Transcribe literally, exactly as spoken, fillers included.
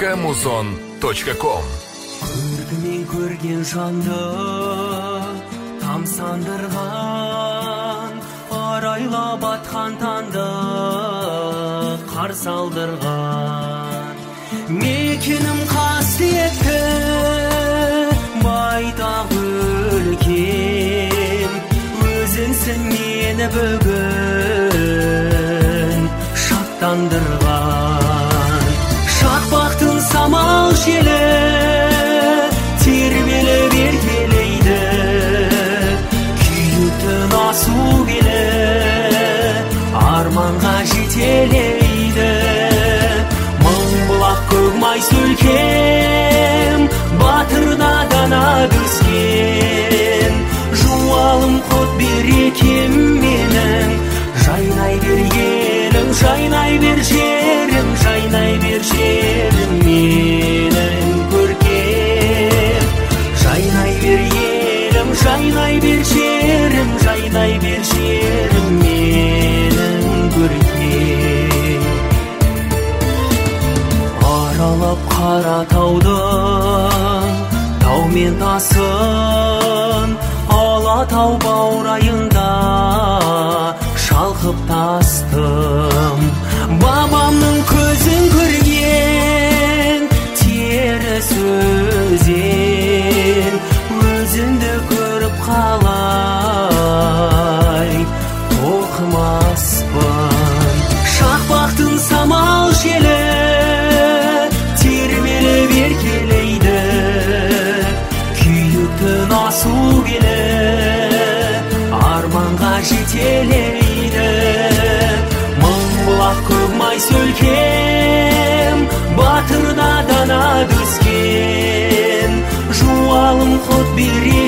точка музон точка ком. Көркімен көрген жанды тамсандырған, арайлап атқан танды қарсы алдырған. Мекенім қасиетті байтақ өлкем, өзіңсің мені бүгін шаттандырған. Шақпақтың самал желі тербеліп еркелейді, күйіктің асу келі арманға жетелейді. Мың бұлақ көкмай сөлкем, батырда дана өскен, жуалым құт берекем менің. Жайнай бер елім, жайнай бер жерім, жайнай бер жерім менің көркем. Жайнай бер елім, жайнай бер жерім, жайнай бер жерім менің көркем. Аралап қара таудың тау мен тасын, Алатау баурайында шалқып тастым. Бабамның көзін көрген теріс өзен, өзіңді көріп қалай толқымаспын. Шақпақтың самал желі тербеліп еркелейді, күйіктің асу келі арманға жетелейді. Мың бұлақ көкмай сөлкем, батырда дана өскен, жуалым құт берекем